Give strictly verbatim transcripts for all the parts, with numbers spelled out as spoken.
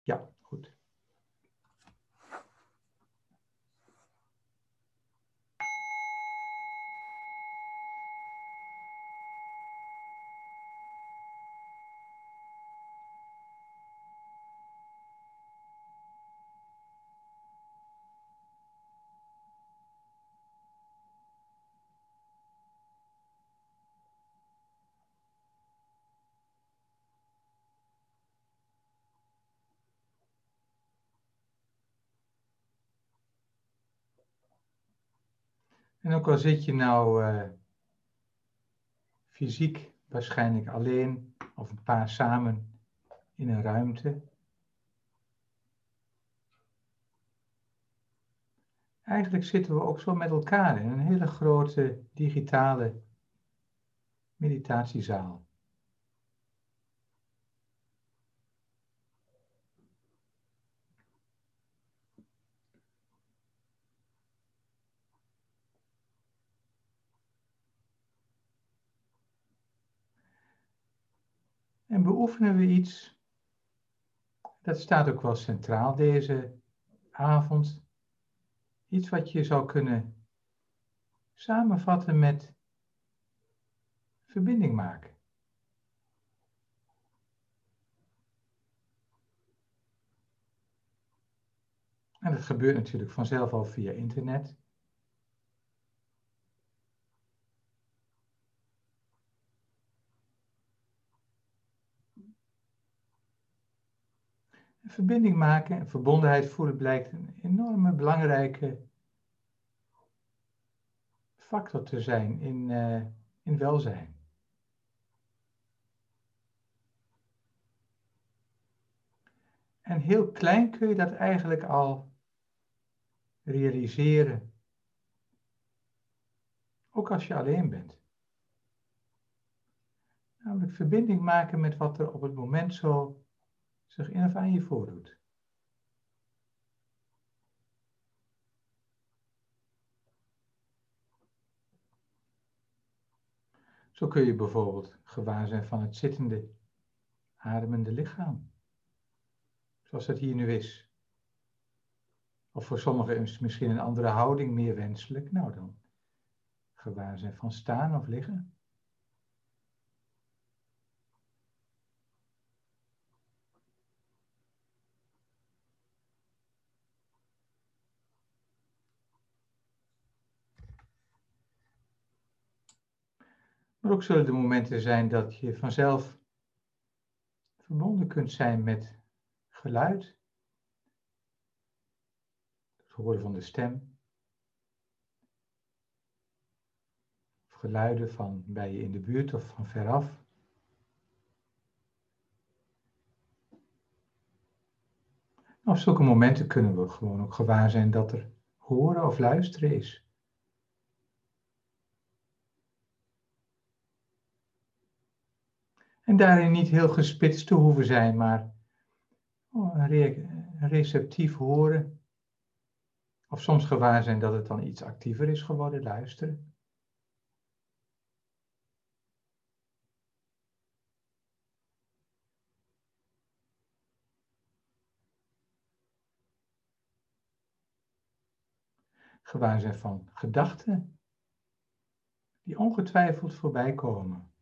Ja, goed. En ook al zit je nou uh, fysiek waarschijnlijk alleen of een paar samen in een ruimte. Eigenlijk zitten we ook zo met elkaar in een hele grote digitale meditatiezaal. En beoefenen we iets, dat staat ook wel centraal deze avond, iets wat je zou kunnen samenvatten met verbinding maken. En dat gebeurt natuurlijk vanzelf al via internet. Verbinding maken en verbondenheid voelen blijkt een enorme belangrijke factor te zijn in, uh, in welzijn. En heel klein kun je dat eigenlijk al realiseren. Ook als je alleen bent. Namelijk verbinding maken met wat er op het moment zo zich in of aan je voordoet. Zo kun je bijvoorbeeld gewaar zijn van het zittende, ademende lichaam. Zoals dat hier nu is. Of voor sommigen is misschien een andere houding meer wenselijk. Nou dan, gewaar zijn van staan of liggen. Maar ook zullen er momenten zijn dat je vanzelf verbonden kunt zijn met geluid. Het horen van de stem. Of geluiden van bij je in de buurt of van veraf. Op zulke momenten kunnen we gewoon ook gewaar zijn dat er horen of luisteren is. En daarin niet heel gespitst te hoeven zijn, maar oh, een, re een receptief horen. Of soms gewaar zijn dat het dan iets actiever is geworden, luisteren. Gewaar zijn van gedachten die ongetwijfeld voorbij komen.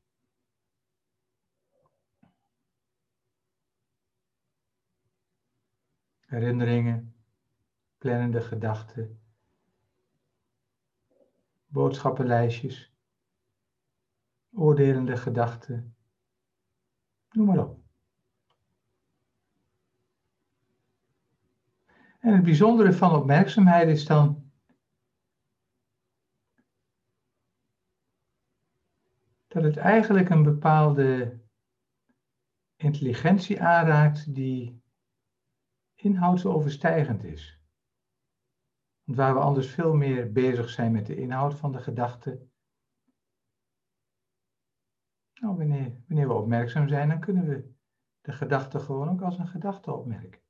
Herinneringen, plannende gedachten, boodschappenlijstjes, oordelende gedachten, noem maar op. En het bijzondere van opmerkzaamheid is dan dat het eigenlijk een bepaalde intelligentie aanraakt die inhoudsoverstijgend is. Want waar we anders veel meer bezig zijn met de inhoud van de gedachte, nou, wanneer, wanneer we opmerkzaam zijn, dan kunnen we de gedachte gewoon ook als een gedachte opmerken.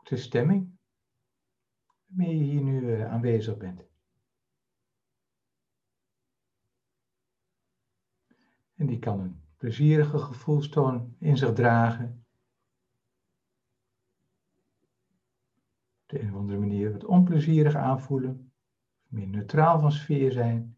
de stemming waarmee je hier nu uh, aanwezig bent. En die kan een plezierige gevoelstoon in zich dragen. Op de een of andere manier wat onplezierig aanvoelen. Meer neutraal van sfeer zijn.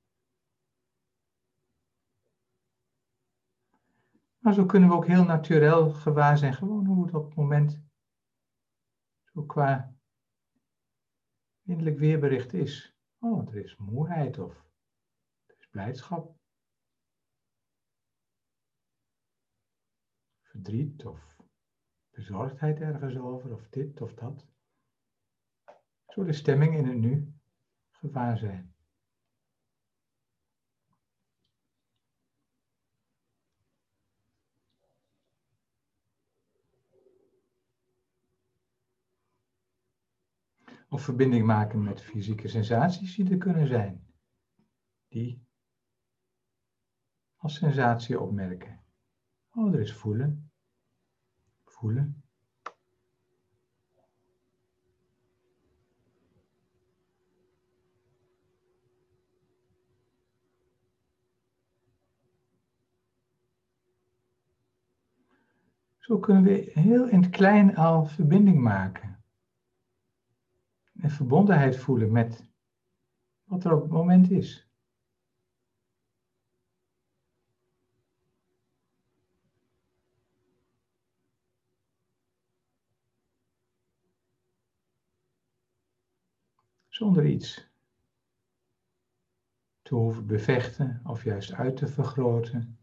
Maar zo kunnen we ook heel natuurlijk gewaar zijn. Gewoon hoe het op het moment zo qua innerlijk weerbericht is. Oh, er is moeheid of er is blijdschap. Verdriet of bezorgdheid ergens over of dit of dat. Zo de stemming in het nu gewaar zijn. Of verbinding maken met fysieke sensaties die er kunnen zijn. Die als sensatie opmerken. Oh, er is voelen. Voelen. Zo kunnen we heel in het klein al verbinding maken. En verbondenheid voelen met wat er op het moment is. Zonder iets te hoeven bevechten of juist uit te vergroten.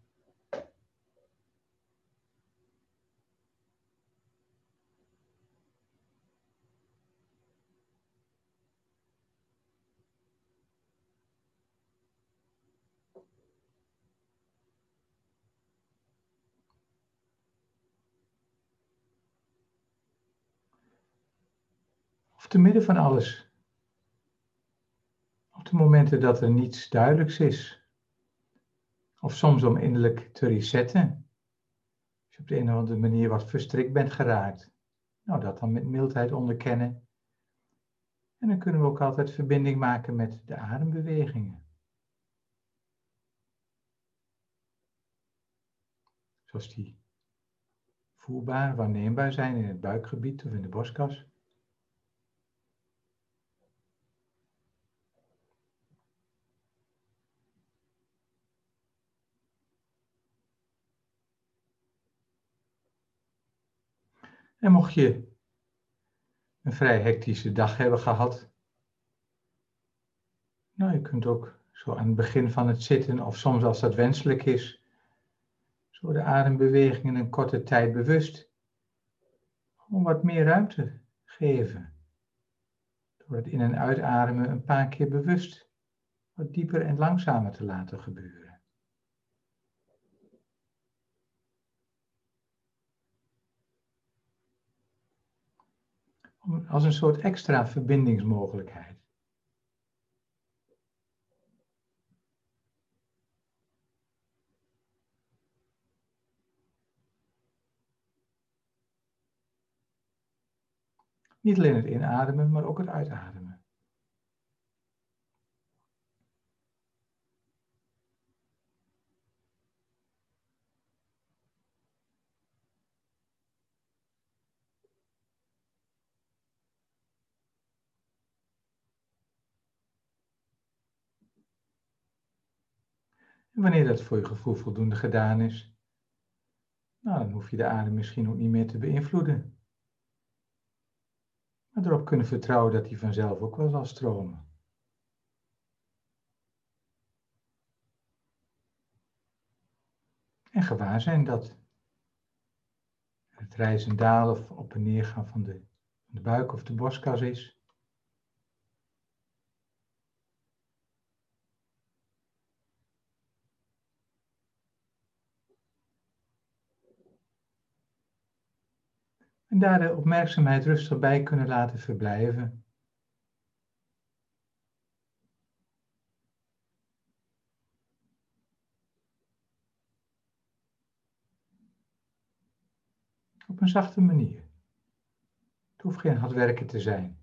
Of te midden van alles. Op de momenten dat er niets duidelijks is. Of soms om innerlijk te resetten. Als je op de een of andere manier wat verstrikt bent geraakt. Nou, dat dan met mildheid onderkennen. En dan kunnen we ook altijd verbinding maken met de adembewegingen. Zoals die voelbaar, waarneembaar zijn in het buikgebied of in de borstkas. En mocht je een vrij hectische dag hebben gehad, nou, je kunt ook zo aan het begin van het zitten, of soms als dat wenselijk is, zo de adembewegingen een korte tijd bewust, gewoon wat meer ruimte geven. Door het in- en uitademen een paar keer bewust wat dieper en langzamer te laten gebeuren. Als een soort extra verbindingsmogelijkheid. Niet alleen het inademen, maar ook het uitademen. En wanneer dat voor je gevoel voldoende gedaan is, nou, dan hoef je de adem misschien ook niet meer te beïnvloeden. Maar erop kunnen vertrouwen dat die vanzelf ook wel zal stromen. En gewaar zijn dat het rijzen en dalen of op en neer gaan van de, van de buik of de borstkas is. En daar de opmerkzaamheid rustig bij kunnen laten verblijven. Op een zachte manier. Het hoeft geen hard werken te zijn.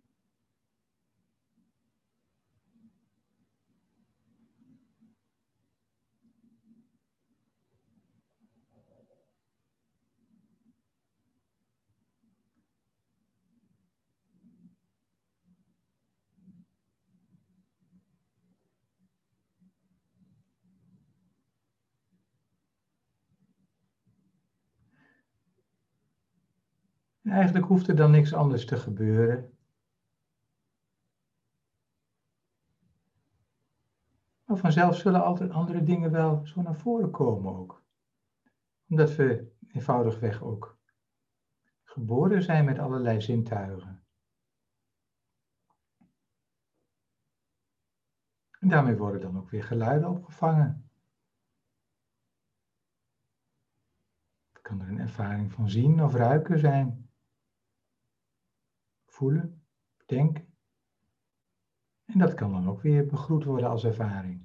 En eigenlijk hoeft er dan niks anders te gebeuren. Maar vanzelf zullen altijd andere dingen wel zo naar voren komen ook. Omdat we eenvoudigweg ook geboren zijn met allerlei zintuigen. En daarmee worden dan ook weer geluiden opgevangen. Het kan er een ervaring van zien of ruiken zijn. Voelen, denken. En dat kan dan ook weer begroet worden als ervaring.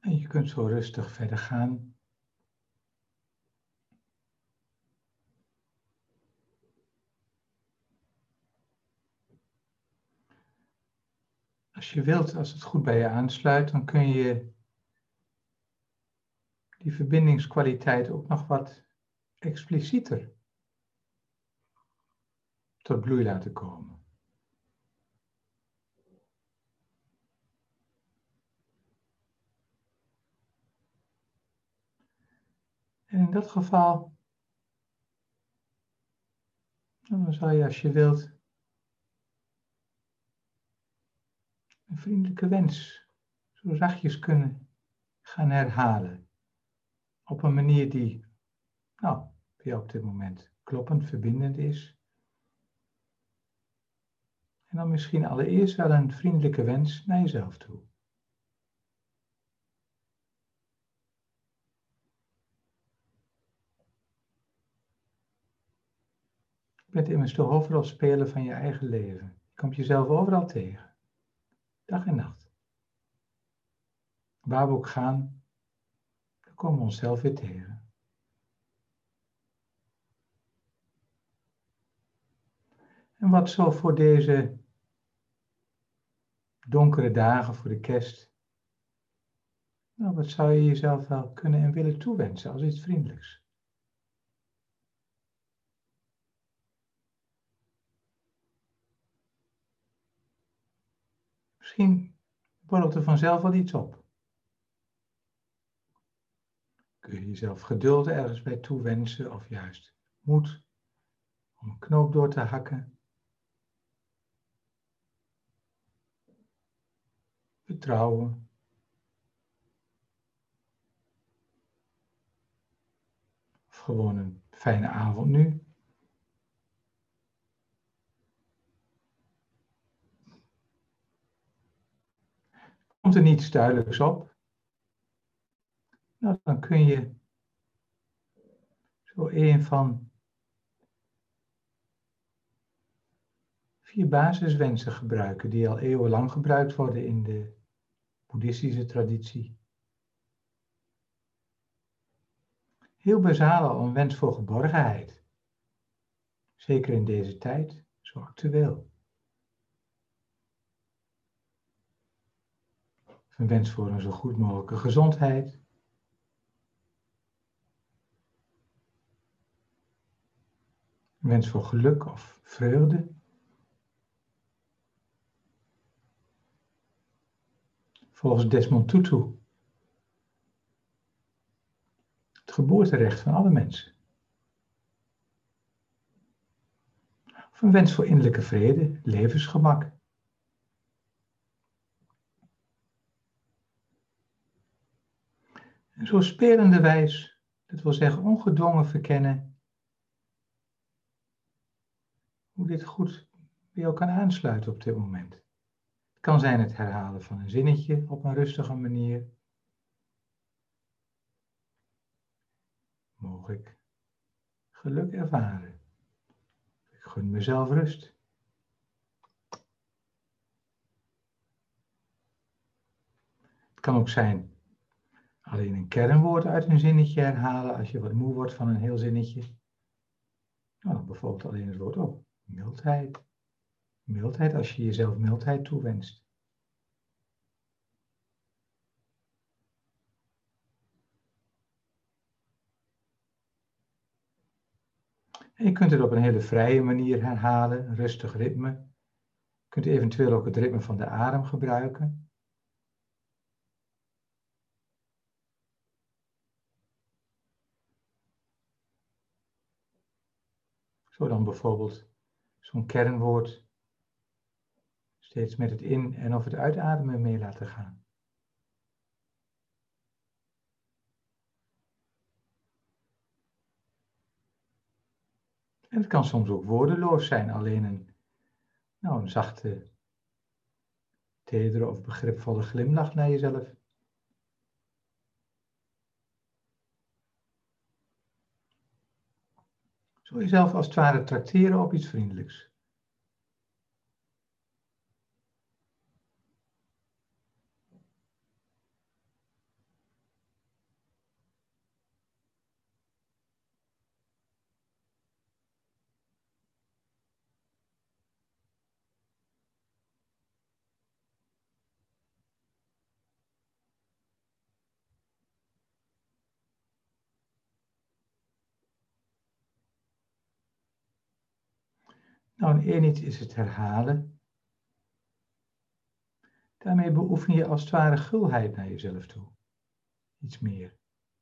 En je kunt zo rustig verder gaan. Als je wilt, als het goed bij je aansluit, dan kun je die verbindingskwaliteit ook nog wat explicieter tot bloei laten komen. En in dat geval, dan zou je als je wilt een vriendelijke wens zo zachtjes kunnen gaan herhalen. Op een manier die, nou, voor jou op dit moment kloppend, verbindend is. En dan misschien allereerst wel een vriendelijke wens naar jezelf toe. Je bent immers de hoofdrolspeler van je eigen leven. Je komt jezelf overal tegen. Dag en nacht. Waar we ook gaan, dan komen we onszelf weer tegen. En wat zo voor deze donkere dagen, voor de kerst, nou, wat zou je jezelf wel kunnen en willen toewensen als iets vriendelijks? Misschien borrelt er vanzelf wel iets op. Kun je jezelf geduld ergens bij toewensen of juist moed om een knoop door te hakken? Vertrouwen. Of gewoon een fijne avond nu. Komt er niets duidelijks op? Nou, dan kun je zo een van vier basiswensen gebruiken die al eeuwenlang gebruikt worden in de boeddhistische traditie. Heel basaal al een wens voor geborgenheid. Zeker in deze tijd, zo actueel. Een wens voor een zo goed mogelijke gezondheid. Een wens voor geluk of vreugde. Volgens Desmond Tutu. Het geboorterecht van alle mensen. Of een wens voor innerlijke vrede, levensgemak. En zo spelenderwijs, dat wil zeggen ongedwongen verkennen, hoe dit goed bij jou kan aansluiten op dit moment. Het kan zijn het herhalen van een zinnetje op een rustige manier. Mogen ik geluk ervaren? Ik gun mezelf rust. Het kan ook zijn alleen een kernwoord uit een zinnetje herhalen als je wat moe wordt van een heel zinnetje. Nou, dan bijvoorbeeld alleen het woord op. Mildheid. Mildheid als je jezelf mildheid toewenst. En je kunt het op een hele vrije manier herhalen, een rustig ritme. Je kunt eventueel ook het ritme van de adem gebruiken. Zo dan bijvoorbeeld zo'n kernwoord steeds met het in- en of het uitademen mee laten gaan. En het kan soms ook woordeloos zijn, alleen een, nou, een zachte, tedere of begripvolle glimlach naar jezelf. Zo jezelf als het ware trakteren op iets vriendelijks. Nou, en één iets is het herhalen. Daarmee beoefen je als het ware gulheid naar jezelf toe. Iets meer.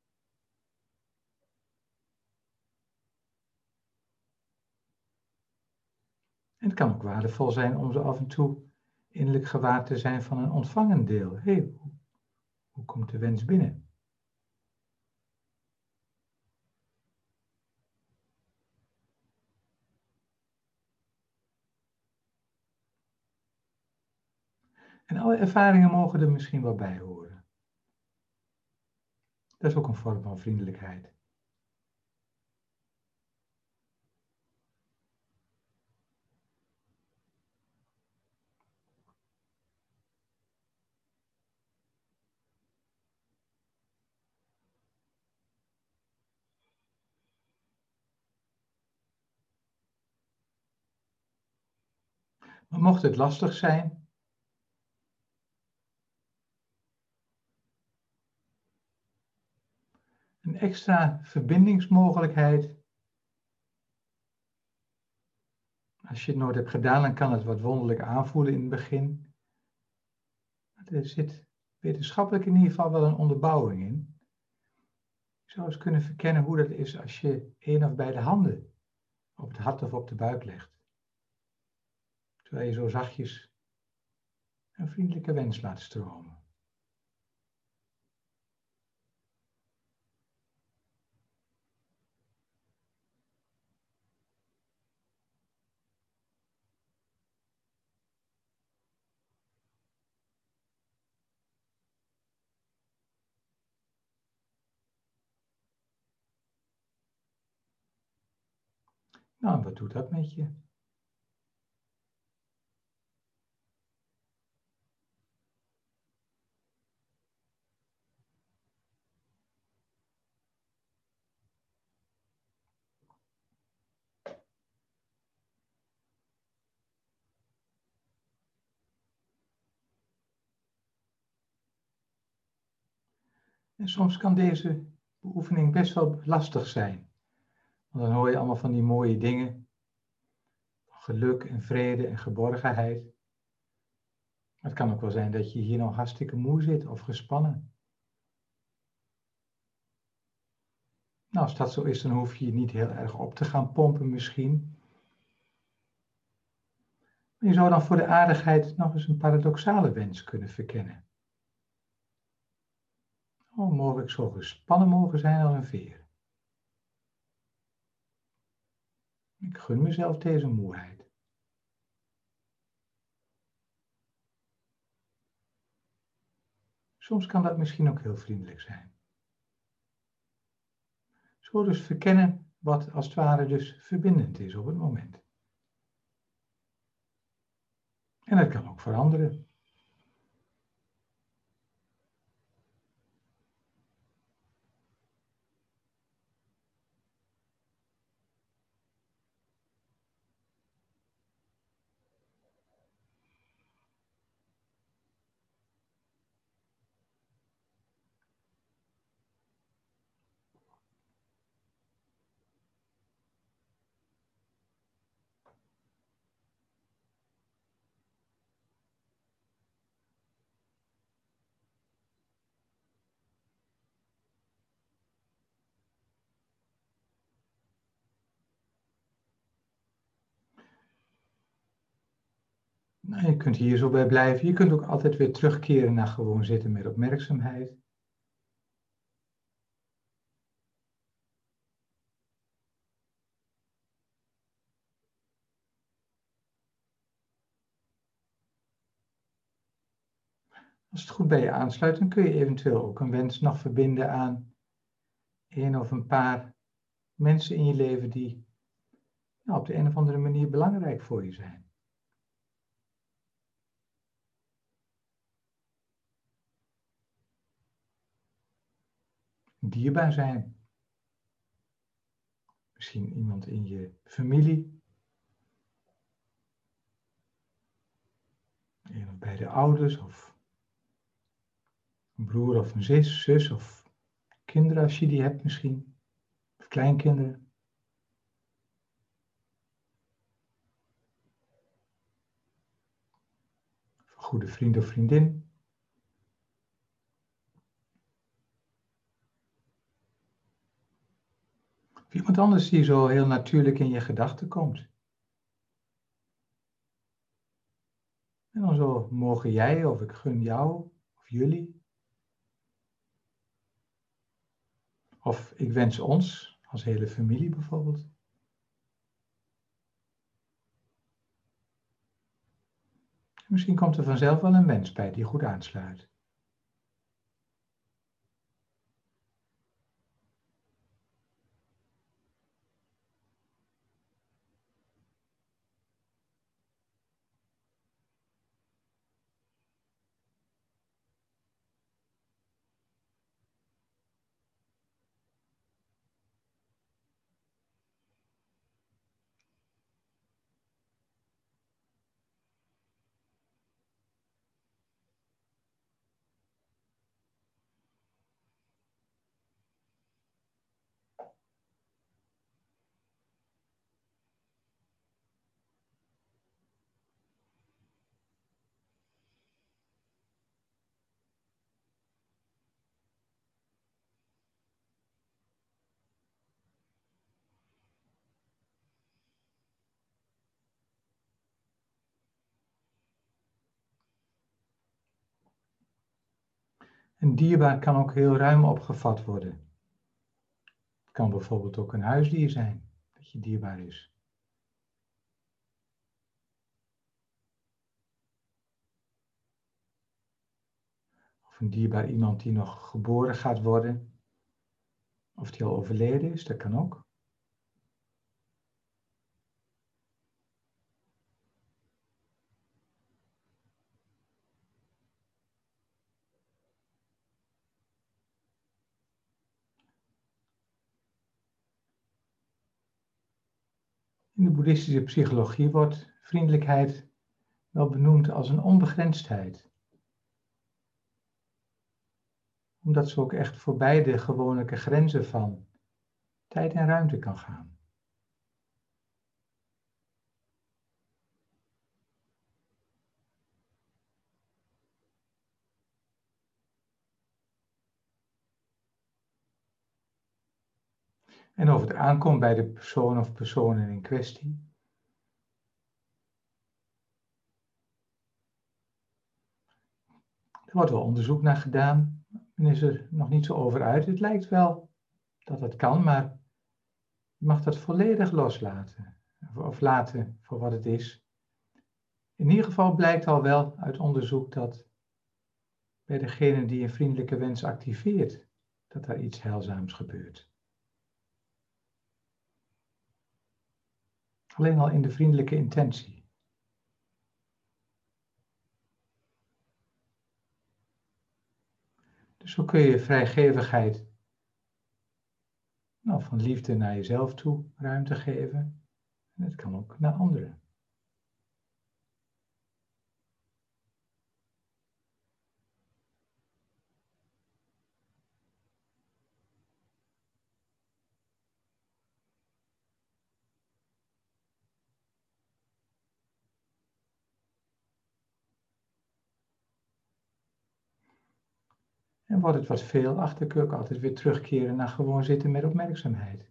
En het kan ook waardevol zijn om zo af en toe innerlijk gewaar te zijn van een ontvangend deel. Hé, hey, hoe, hoe komt de wens binnen? En alle ervaringen mogen er misschien wel bij horen. Dat is ook een vorm van vriendelijkheid. Maar mocht het lastig zijn, een extra verbindingsmogelijkheid. Als je het nooit hebt gedaan, dan kan het wat wonderlijk aanvoelen in het begin. Maar er zit wetenschappelijk in ieder geval wel een onderbouwing in. Je zou eens kunnen verkennen hoe dat is als je één of beide handen op het hart of op de buik legt. Terwijl je zo zachtjes een vriendelijke wens laat stromen. Nou, en wat doet dat met je? En soms kan deze beoefening best wel lastig zijn. Want dan hoor je allemaal van die mooie dingen. Geluk en vrede en geborgenheid. Maar het kan ook wel zijn dat je hier nog hartstikke moe zit of gespannen. Nou, als dat zo is, dan hoef je je niet heel erg op te gaan pompen misschien. Maar je zou dan voor de aardigheid nog eens een paradoxale wens kunnen verkennen. Oh, mogelijk zo gespannen mogen zijn als een veer. Ik gun mezelf deze moeheid. Soms kan dat misschien ook heel vriendelijk zijn. Zo dus verkennen wat als het ware dus verbindend is op het moment. En dat kan ook veranderen. Nou, je kunt hier zo bij blijven. Je kunt ook altijd weer terugkeren naar gewoon zitten met opmerkzaamheid. Als het goed bij je aansluit, dan kun je eventueel ook een wens nog verbinden aan één of een paar mensen in je leven die nou, op de een of andere manier belangrijk voor je zijn. Dierbaar zijn. Misschien iemand in je familie. Een of beide ouders of een broer of een zus, zus of kinderen als je die hebt misschien. Of kleinkinderen. goede vriend of vriendin. Of iemand anders die zo heel natuurlijk in je gedachten komt. En dan zo mogen jij of ik gun jou of jullie. Of ik wens ons als hele familie bijvoorbeeld. Misschien komt er vanzelf wel een wens bij die goed aansluit. Een dierbaar kan ook heel ruim opgevat worden. Het kan bijvoorbeeld ook een huisdier zijn, dat je dierbaar is. Of een dierbaar iemand die nog geboren gaat worden. Of die al overleden is, dat kan ook. In de boeddhistische psychologie wordt vriendelijkheid wel benoemd als een onbegrensdheid. Omdat ze ook echt voorbij de gewone grenzen van tijd en ruimte kan gaan. En of het aankomt bij de persoon of personen in kwestie. Er wordt wel onderzoek naar gedaan. Men is er nog niet zo over uit. Het lijkt wel dat het kan, maar je mag dat volledig loslaten. Of laten voor wat het is. In ieder geval blijkt al wel uit onderzoek dat bij degene die een vriendelijke wens activeert, dat daar iets heilzaams gebeurt. Alleen al in de vriendelijke intentie. Dus zo kun je vrijgevigheid, nou, van liefde naar jezelf toe ruimte geven. En dat kan ook naar anderen. En wordt het wat veel, achter kun je ook altijd weer terugkeren naar gewoon zitten met opmerkzaamheid.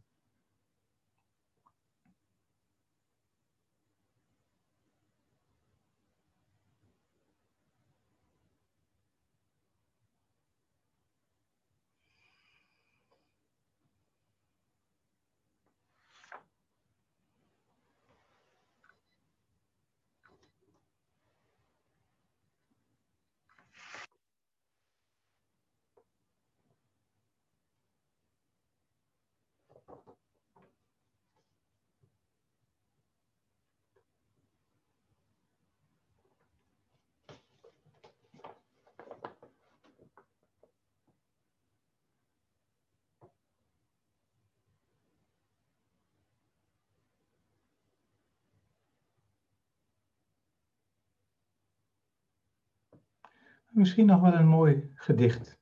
Misschien nog wel een mooi gedicht.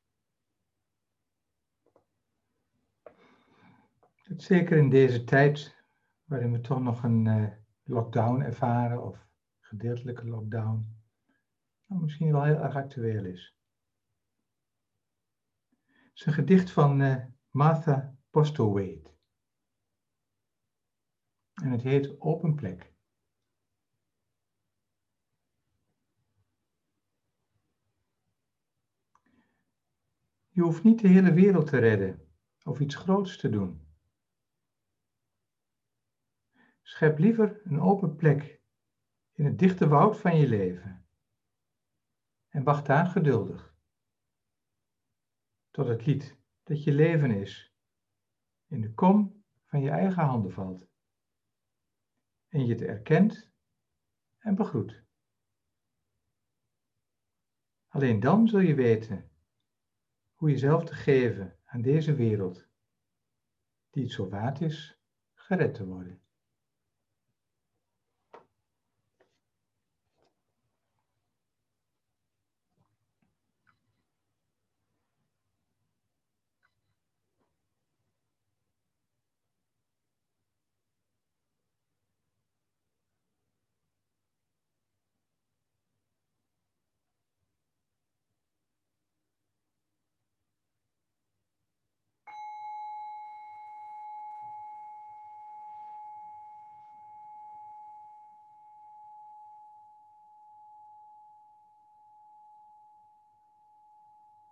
Dat zeker in deze tijd, waarin we toch nog een uh, lockdown ervaren, of gedeeltelijke lockdown, nou, misschien wel heel erg actueel is. Het is een gedicht van uh, Martha Postlethwaite. En het heet Open Plek. Je hoeft niet de hele wereld te redden of iets groots te doen. Schep liever een open plek in het dichte woud van je leven. En wacht daar geduldig. Tot het lied dat je leven is in de kom van je eigen handen valt. En je het erkent en begroet. Alleen dan zul je weten hoe jezelf te geven aan deze wereld, die het zo waard is gered te worden.